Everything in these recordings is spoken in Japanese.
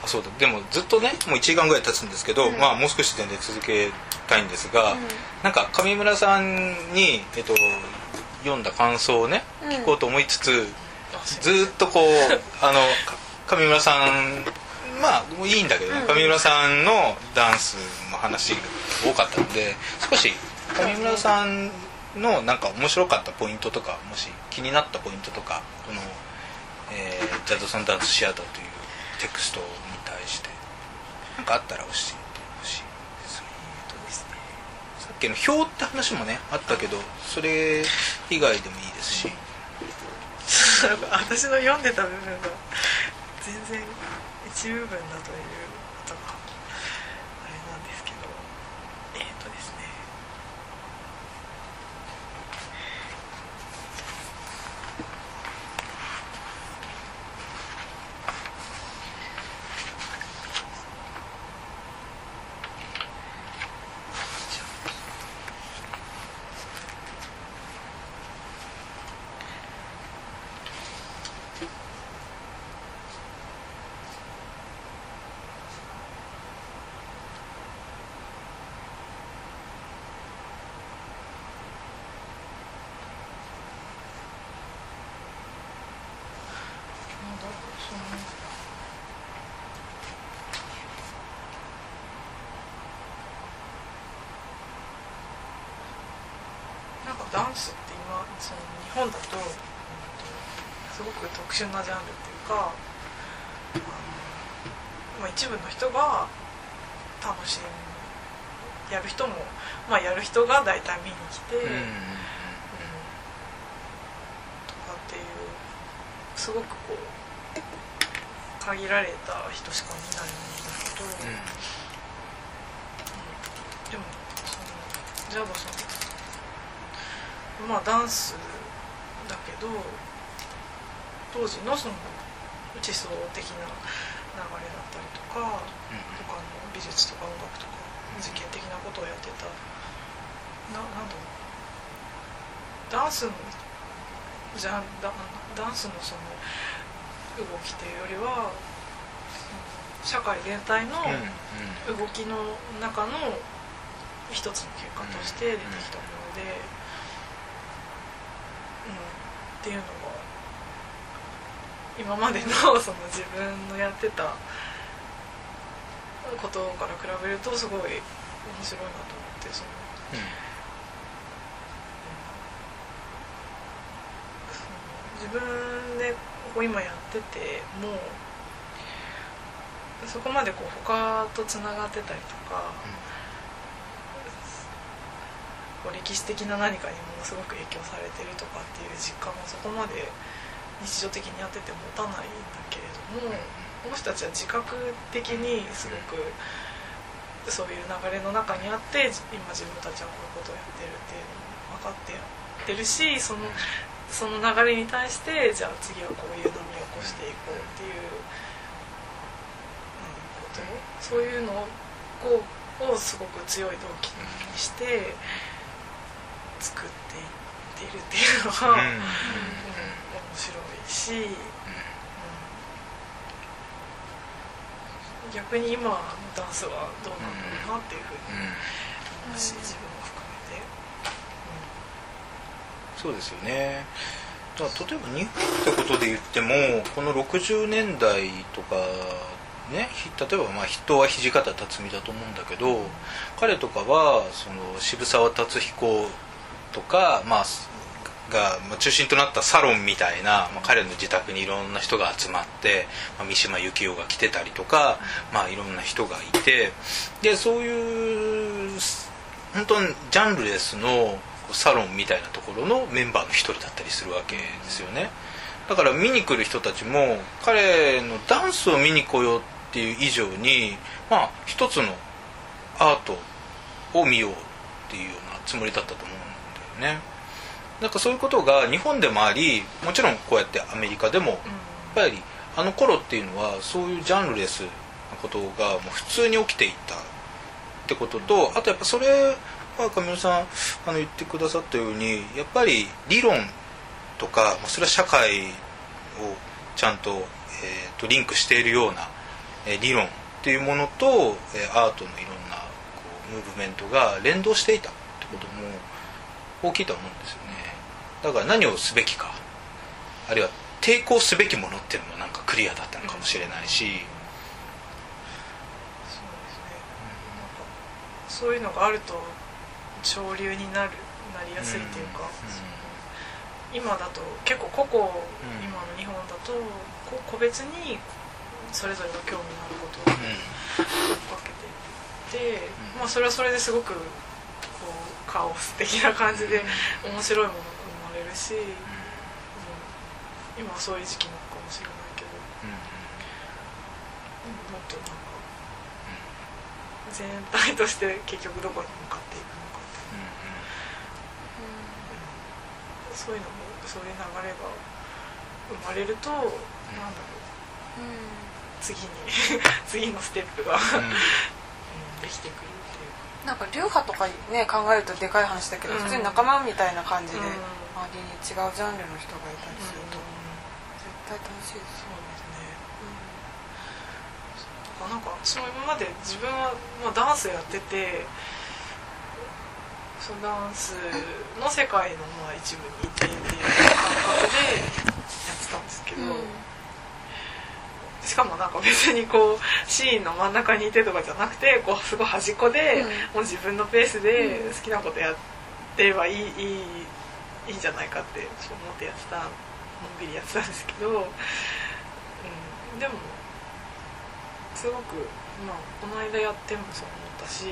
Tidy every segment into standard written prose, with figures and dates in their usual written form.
そうだ。でもずっとねもう1時間ぐらい経つんですけど、もう少し全然続けたいんですが、なんか上村さんに、読んだ感想をね聞こうと思いつつ、ずっとこう上村さんもういいんだけどね、上村さんのダンスの話が多かったので、少し上村さんのなんか面白かったポイントとか、もし気になったポイントとか、この、ジャズソンダンスシアターというテクストに対して何かあったら教えてほしいですね。さっきの表って話もねあったけど、それ以外でもいいですし私の読んでた部分が全然一部分だということがあれなんですけど、ですね、なんかダンスって今その日本だと、すごく特殊なジャンルっていうか、一部の人が楽しむ、やる人も、やる人が大体見に来て、とかっていうすごくこう限られた人しか見ないものだけど、でもそのジャドさんダンスだけど、当時のその地層的な流れだったりとか、他の美術とか音楽とか実験的なことをやってた、なんだろう、ダンスのその動きというよりは、社会全体の動きの中の一つの結果として出てきたもので、っていうのが今までのその自分のやってたことから比べるとすごい面白いなと思って、自分でこう今やっててもそこまでこう他とつながってたりとか、歴史的な何かにものすごく影響されてるとかっていう実感もそこまで日常的にやってて持たないんだけれども、この人たちは自覚的にすごくそういう流れの中にあって、今自分たちはこういうことをやってるっていうのを分かってやってるし、その流れに対してじゃあ次はこういう波を起こしていこうっていうこと、そういうのをすごく強い動機にして作っていっているっていうのが、面白いし、逆に今のダンスはどうなのかなっていうふうに思うし、自分も含めて、 そうですよね。だから例えば日本ってことで言っても、この60年代とかね、例えば人は土方辰巳だと思うんだけど、彼とかはその渋沢達彦とか、が中心となったサロンみたいな、彼の自宅にいろんな人が集まって、三島由紀夫が来てたりとか、いろんな人がいて、でそういう本当にジャンルレスのサロンみたいなところのメンバーの一人だったりするわけですよね。だから見に来る人たちも彼のダンスを見に来ようっていう以上に、一つのアートを見ようっていうようなつもりだったと思うんだよね。なんかそういうことが日本でもあり、もちろんこうやってアメリカでも、やっぱりあの頃っていうのはそういうジャンルレスなことがもう普通に起きていたってことと、あとやっぱそれは上村さん言ってくださったように、やっぱり理論とかそれは社会をちゃんと、リンクしているような理論っていうものとアートのいろんなこうムーブメントが連動していたってことも大きいと思うんですよね。だから何をすべきか、あるいは抵抗すべきものっていうのもなんかクリアだったのかもしれないし、 そうですね、そういうのがあると潮流になりやすいっていうか、今だと結構個々、今の日本だと個別にそれぞれが興味のあることを追っかけていって、まあ、それはそれですごくこうカオス的な感じで面白いものが生まれるし、今はそういう時期なのかもしれないけど、もっとなんか全体として結局どこに向かっていくのかっていう、そういうのもそういう流れが生まれると、なんだろう、次のステップができてくるっていうか、 なんか流派とかね考えるとでかい話だけど、普通に仲間みたいな感じで周りに違うジャンルの人がいたりすると、絶対楽しいです。 そうですね。なんかその今まで自分は、まあ、ダンスやってて、そのダンスの世界のまあ一部にいてっていう感覚でやってたんですけど、しかもなんか別にこうシーンの真ん中にいてとかじゃなくて、こうすごい端っこで、もう自分のペースで好きなことやってればいいんじゃないかって思ってやってた、のんびりやってたんですけど、でもすごく、まあ、この間やってもそう思ったし、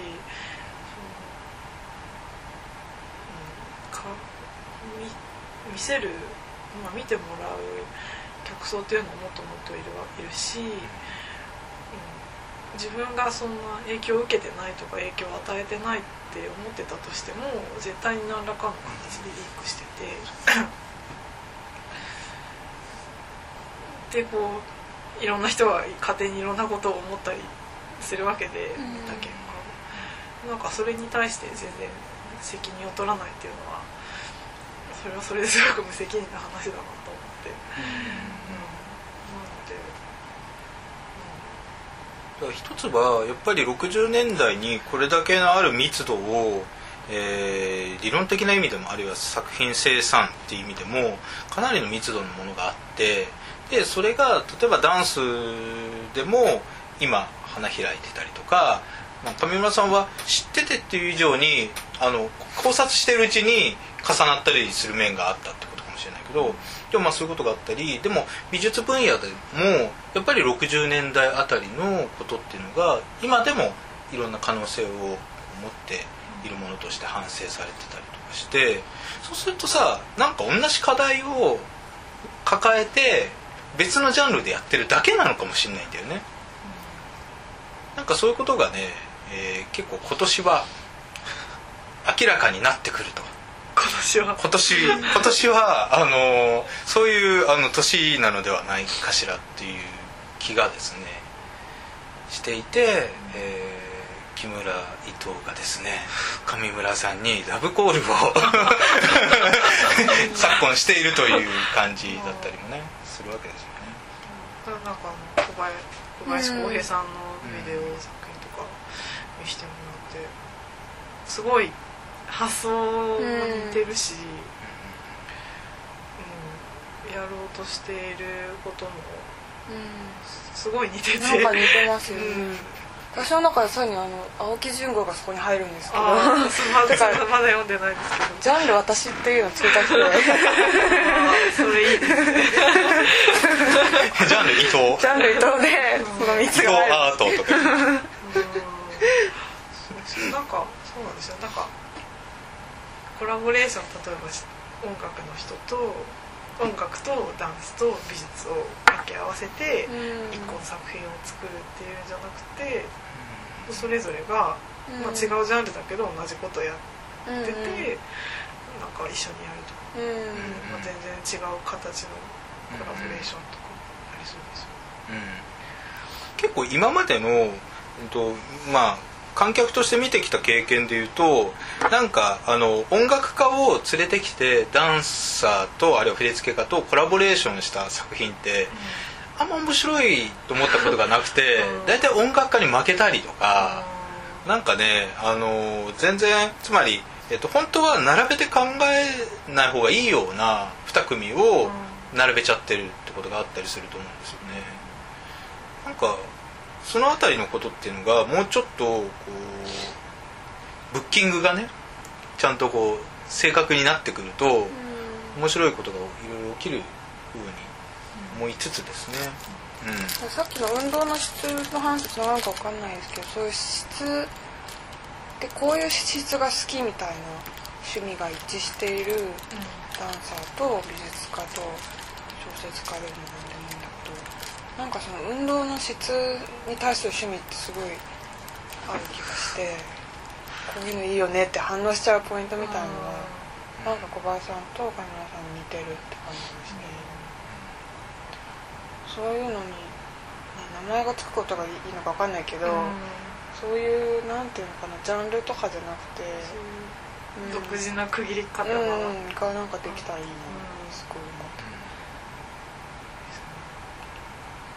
見せる、まあ、見てもらう客層っていうのはもっともっといるし、自分がそんな影響を受けてないとか影響を与えてないって思ってたとしても、絶対に何らかの形でリンクしててでこういろんな人が勝手にいろんなことを思ったりするわけで、だけどなんかそれに対して全然責任を取らないっていうのは、それはそれですごく無責任な話だなと思って、 なので、一つはやっぱり60年代にこれだけのある密度を、理論的な意味でもあるいは作品生産っていう意味でもかなりの密度のものがあって、でそれが例えばダンスでも今花開いてたりとか、上村さんは知っててっていう以上に考察してるうちに重なったりする面があったってことかもしれないけど、でもまあそういうことがあったり、でも美術分野でもやっぱり60年代あたりのことっていうのが今でもいろんな可能性を持っているものとして反省されてたりとかして、そうするとさ、なんか同じ課題を抱えて別のジャンルでやってるだけなのかもしれないんだよね。なんかそういうことがね、結構今年は明らかになってくると。今年はそういう年なのではないかしらっていう気がですねしていて、木村伊藤がですね上村さんにラブコールを昨今しているという感じだったりもねするわけですよね。 なんか小林浩平さんのビデオ作品とか見せてもらって、すごい発想が似てるし、やろうとしていることもすごい似てて、 なんか似てますよね。私の中でそういうの青木純子がそこに入るんですけど、 まだ読んでないですけど、 ジャンル私っていうのをつけた人でそれいいですね。 ジャンル伊藤でその3つが入るアートとかなんかそうなんですよ。なんかコラボレーション、例えば音楽とダンスと美術を掛け合わせて一個の作品を作るっていうんじゃなくて、それぞれが、まあ、違うジャンルだけど同じことやってて、なんか一緒にやるとか、まあ、全然違う形のコラボレーションとかありそうですよね。 結構今までの、まあ観客として見てきた経験でいうと、なんか音楽家を連れてきてダンサーとあるいは振付家とコラボレーションした作品って、 あんま面白いと思ったことがなくてだいたい音楽家に負けたりとかなんかね全然つまり、本当は並べて考えない方がいいような2組を並べちゃってるってことがあったりすると思うんですよね。なんかそのあたりのことっていうのがもうちょっとこうブッキングがねちゃんとこう正確になってくると面白いことがいろいろ起きるふうに思いつつですね、 さっきの運動の質の話とつながるか分かんないですけどそういう質でこういう質が好きみたいな趣味が一致しているダンサーと美術家と小説家でも何でもいいんだけどなんかその運動の質に対する趣味ってすごいある気がしてこういうのいいよねって反応しちゃうポイントみたいなのはなんか小林さんと上村さんに似てるって感じがして、そういうのに名前がつくことがいいのか分かんないけど、そういうなんていうのかなジャンルとかじゃなくて独自な区切り方がなんかできたらいいなすごい思って。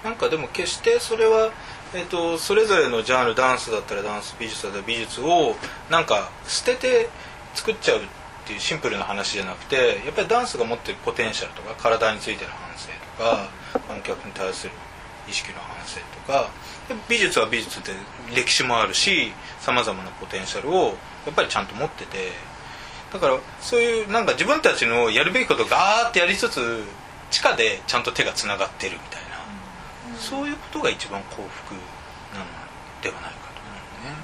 なんかでも決してそれは、それぞれのジャンルダンスだったらダンス美術だったら美術をなんか捨てて作っちゃうっていうシンプルな話じゃなくてやっぱりダンスが持ってるポテンシャルとか体についてる反省とか観客に対する意識の反省とか美術は美術で歴史もあるしさまざまなポテンシャルをやっぱりちゃんと持っててだからそういうなんか自分たちのやるべきことをガーってやりつつ地下でちゃんと手がつながってるみたいな、そういうことが一番幸福なのではないかと思うね。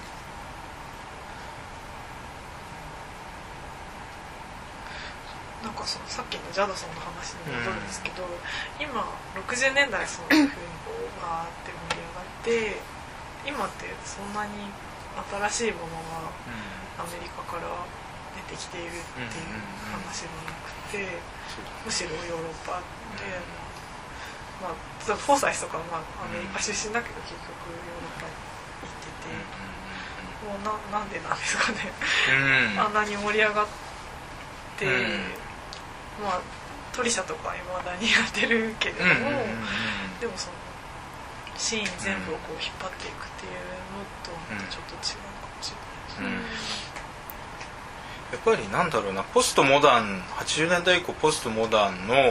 なんかそのさっきのジャドソンの話に戻るんですけど、今60年代そういうふうにこうガーって盛り上がって今ってそんなに新しいものがアメリカから出てきているっていう話がなくてむしろヨーロッパで、まあ、フォーサイスとかはアメリカ出身だけど結局ヨーロッパに行っててもうなんでなんですかねあんなに盛り上がってまあトリシャとかいまだにやってるけれどもでもそのシーン全部をこう引っ張っていくっていうのとまたちょっと違うかもしれないですね。 やっぱりなんだろうなポストモダン80年代以降ポストモダンの、ムー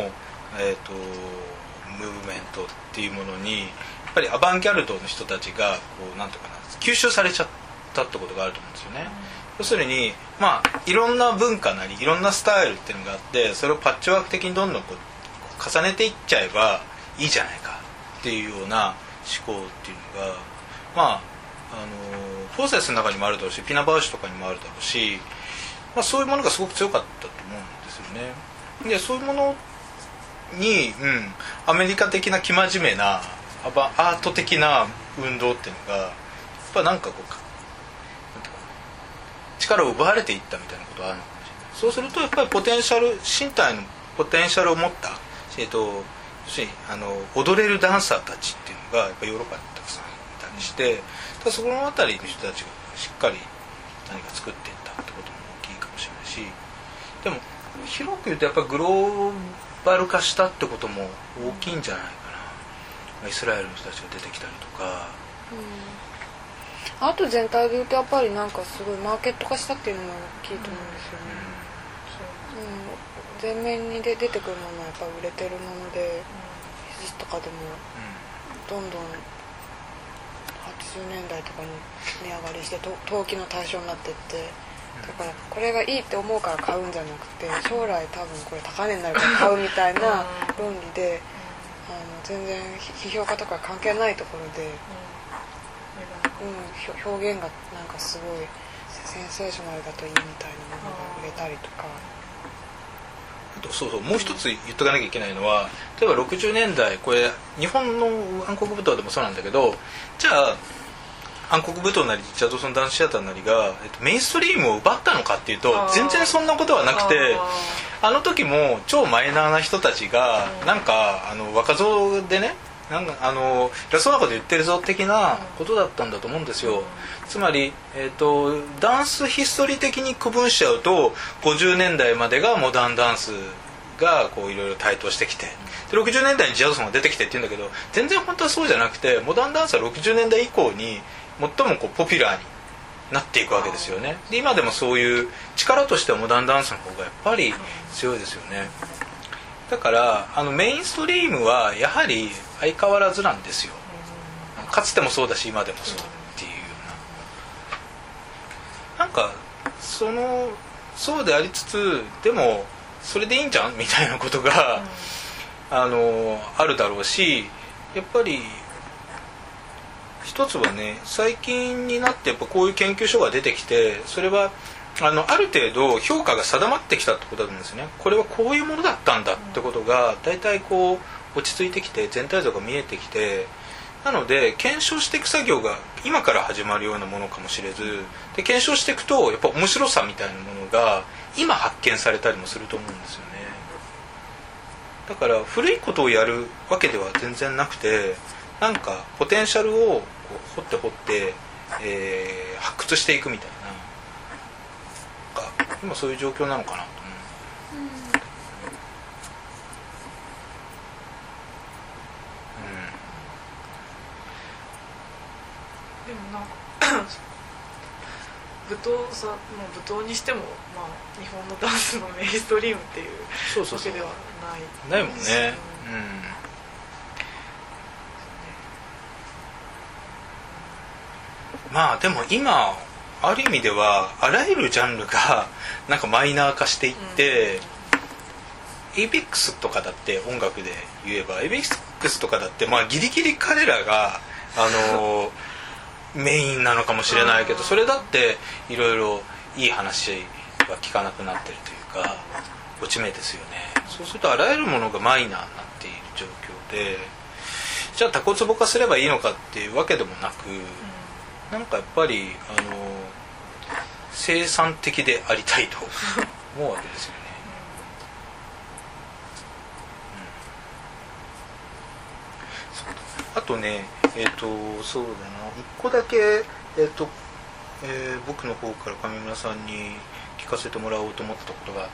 ブメントっていうものにやっぱりアバンギャルドの人たちがこうなんていうかな吸収されちゃったってことがあると思うんですよね。要するにまあいろんな文化なりいろんなスタイルっていうのがあってそれをパッチワーク的にどんどんこう重ねていっちゃえばいいじゃないかっていうような思考っていうのがまあフォーセスの中にもあるだろうしピナバウシとかにもあるだろうし、まあ、そういうものがすごく強かったと思うんですよね。でそういうものに、アメリカ的な生真面目なアート的な運動っていうのがやっぱなんかこう力を奪われていったみたいなことがあるのかもしれない。そうするとやっぱりポテンシャル身体のポテンシャルを持った、踊れるダンサーたちっていうのがやっぱりヨーロッパにたくさんいたりしてそこのあたりの人たちがしっかり何か作っていったってことも大きいかもしれないしでも広く言うとやっぱりグローバル化したってことも大きいんじゃないかな。イスラエルの人たちが出てきたりとか、 アート全体で言うとやっぱりなんかすごいマーケット化したっていうのも大きいと思うんですよね。前面に出てくるものはやっぱ売れてるもので技術とかでもどんどん80年代とかに値上がりして投機の対象になっていってだからこれがいいって思うから買うんじゃなくて将来多分これ高値になるから買うみたいな論理で全然批評家とか関係ないところで、表現がなんかすごいセンセーショナルだといいみたいなものが売れたりとか。 そうもう一つ言っとかなきゃいけないのは例えば60年代これ日本の暗黒舞踏でもそうなんだけどじゃあ暗黒舞踏なりジャドソンダンスシアターなりが、メインストリームを奪ったのかっていうと全然そんなことはなくてあの時も超マイナーな人たちがなんか若造でねなんか偉そうなこと言ってるぞ的なことだったんだと思うんですよ。つまり、ダンスヒストリー的に区分しちゃうと50年代までがモダンダンスがこういろいろ台頭してきて、で60年代にジャズソンが出てきてって言うんだけど、全然本当はそうじゃなくて、モダンダンスは60年代以降に最もこうポピュラーになっていくわけですよね。で今でもそういう力としてはモダンダンスの方がやっぱり強いですよね。だからメインストリームはやはり相変わらずなんですよ。かつてもそうだし今でもそうっていうような、なんかそうでありつつ、でもそれでいいんじゃんみたいなことが、あるだろうし、やっぱり一つはね、最近になってやっぱこういう研究所が出てきて、それはある程度評価が定まってきたってことだと思うんですね。これはこういうものだったんだってことがだいたいこう落ち着いてきて、全体像が見えてきて、なので検証していく作業が今から始まるようなものかもしれず、で検証していくとやっぱ面白さみたいなものが今発見されたりもすると思うんですよね。だから古いことをやるわけでは全然なくて、なんかポテンシャルをこう掘って、発掘していくみたいな、なんか今そういう状況なのかなと思う。 でもなんか舞踏にしても、まあ、日本のダンスのメインストリームっていうわけではないもんね。まあでも今ある意味ではあらゆるジャンルがなんかマイナー化していって、ABEX とかだって音楽で言えば ABEX とかだってまあギリギリ彼らがメインなのかもしれないけど、それだっていろいろいい話は聞かなくなってるというか落ち目ですよね。そうするとあらゆるものがマイナーになっている状況で、じゃあタコツボ化すればいいのかっていうわけでもなく、なんかやっぱり生産的でありたいと思うわけですよね。あとね、そうだな、一個だけ、僕の方から上村さんに聞かせてもらおうと思ったことがあって、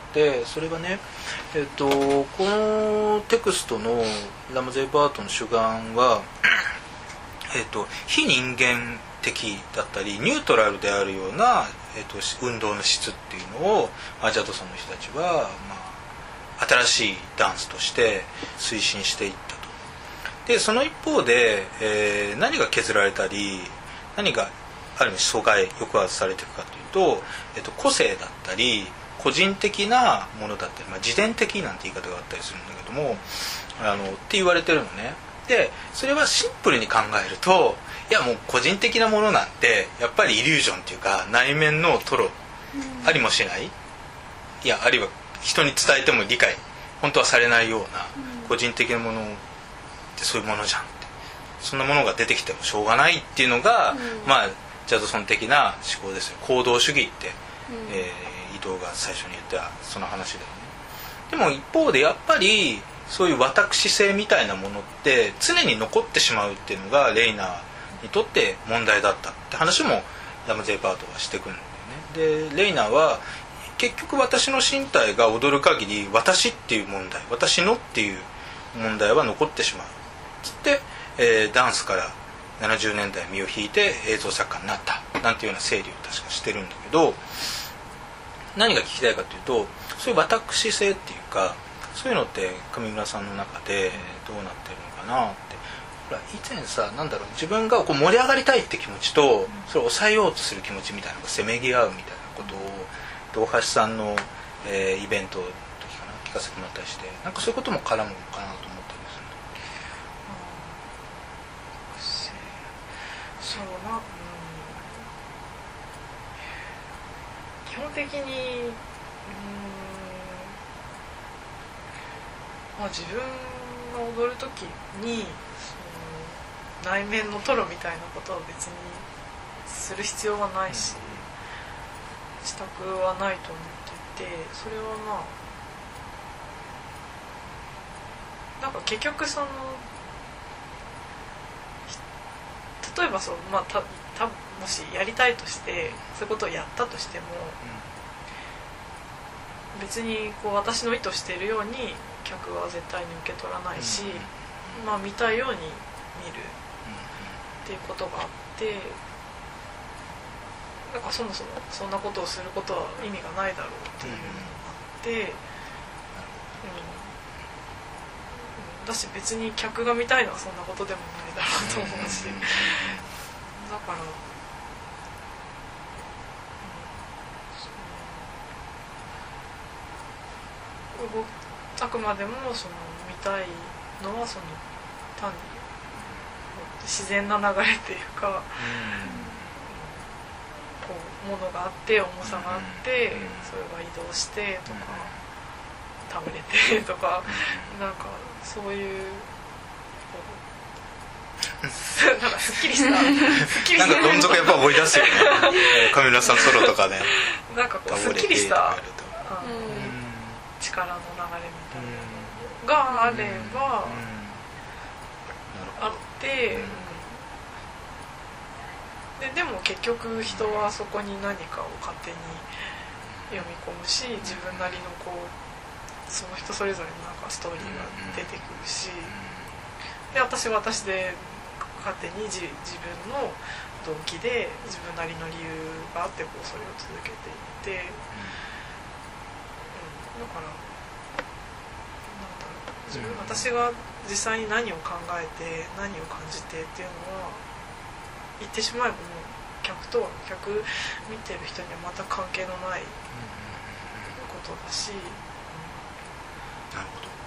それはね、このテクストのラムゼイ・バートの主眼は、非人間的だったりニュートラルであるような、運動の質っていうのを、ジャドソンの人たちは、新しいダンスとして推進していったと。でその一方で、何が削られたり何がある意味阻害抑圧されていくかというと、個性だったり個人的なものだったり、自伝的なんて言い方があったりするんだけどもって言われてるのね。でそれはシンプルに考えると、いやもう個人的なものなんてやっぱりイリュージョンっていうか内面のトロありもしない、いやあるいは人に伝えても理解本当はされないような個人的なものってそういうものじゃんって、そんなものが出てきてもしょうがないっていうのが、ジャドソン的な思考ですよ。行動主義って、伊藤が最初に言ったその話だよね。でも一方でやっぱりそういう私性みたいなものって常に残ってしまうっていうのがレイナーにとって問題だったって話もラムゼイ・バートはしてくるんだよね。でレイナーは結局私の身体が踊る限り私っていう問題、私のっていう問題は残ってしまうつって、ダンスから70年代身を引いて映像作家になったなんていうような整理を確かしてるんだけど、何が聞きたいかというと、そういう私性っていうかそういうのって上村さんの中でどうなってるのかなって。ほら以前さ、自分がこう盛り上がりたいって気持ちとそれを抑えようとする気持ちみたいなのがせめぎ合うみたいなことを大橋さんの、イベントの時かな聞かせてもらったりして、なんかそういうことも絡むのかなと思ったりする。 そうな、基本的に自分が踊る時に内面のトロみたいなことは別にする必要はないし、したくはないと思っていて、それはなんか結局その例えばそう、もしやりたいとしてそういうことをやったとしても、 別にこう私の意図しているように客は絶対に受け取らないし、まあ見たいように見るっていうことがあって、なんかそもそもそんなことをすることは意味がないだろうっていうのがあって、だし別に客が見たいのはそんなことでもないだろうと思うし、だから、あくまでもその見たいのはその単に自然な流れっていうか、こう物があって重さがあってそれが移動してとか倒れてとか、なんかそういうなんかすっきりしたなんかどん底やっぱ思い出すよね上村さんソロとかね、 なんかこうすっきりした力の流れみたいなのがあればあって、でも結局人はそこに何かを勝手に読み込むし、自分なりのこうその人それぞれのなんかストーリーが出てくるし、で私は私で勝手に自分の動機で自分なりの理由があってこうそれを続けていって、だからなんだろう、私が実際に何を考えて何を感じてっていうのは言ってしまえばもう客見てる人には全く関係のないことだし、 なるほど。